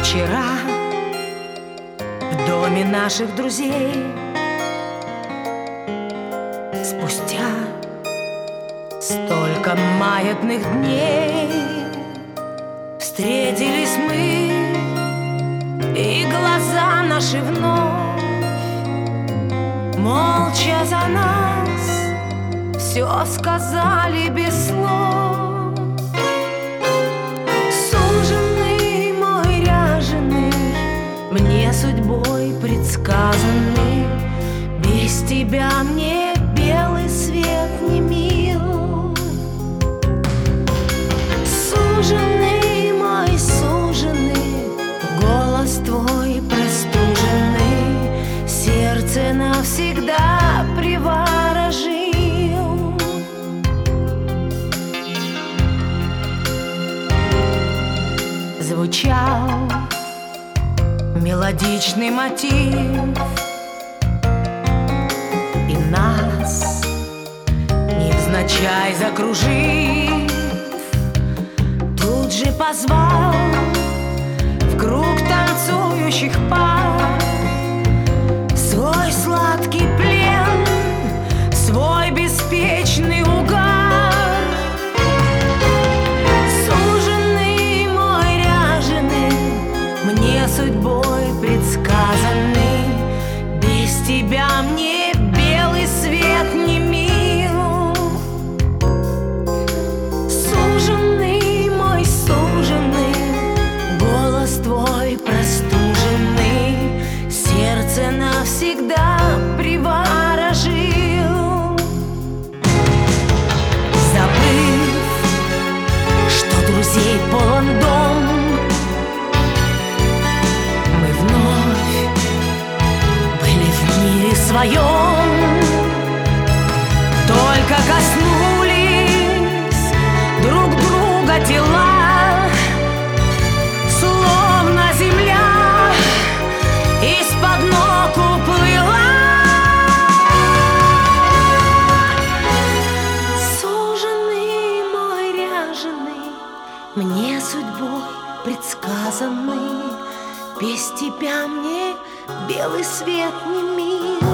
Вчера в доме наших друзей, спустя столько маятных дней, встретились мы, и глаза наши вновь молча за нас все сказали без слов. Суженый мой ряженый, мне судьбой предсказанный, без тебя мне белый свет не мил. Суженый мой суженый, голос твой простуженный сердце навсегда приворожил. Звучал мелодичный мотив, и нас невзначай закружив, тут же позвал в круг танцующих пар свой сладкий плен, свой беспечный угар. Суженый мой ряженый, мне судьбой предсказанный, без тебя мне белый свет не мил. Суженый мой суженый, голос твой простуженный сердце навсегда приворожил. Забыв, что друзей полон дом, мы вновь были в мире своем. Только коснулись друг друга тела, словно земля из-под ног уплыла. Суженый мой ряженый, мне судьбой предсказанный, без тебя мне белый свет не мил.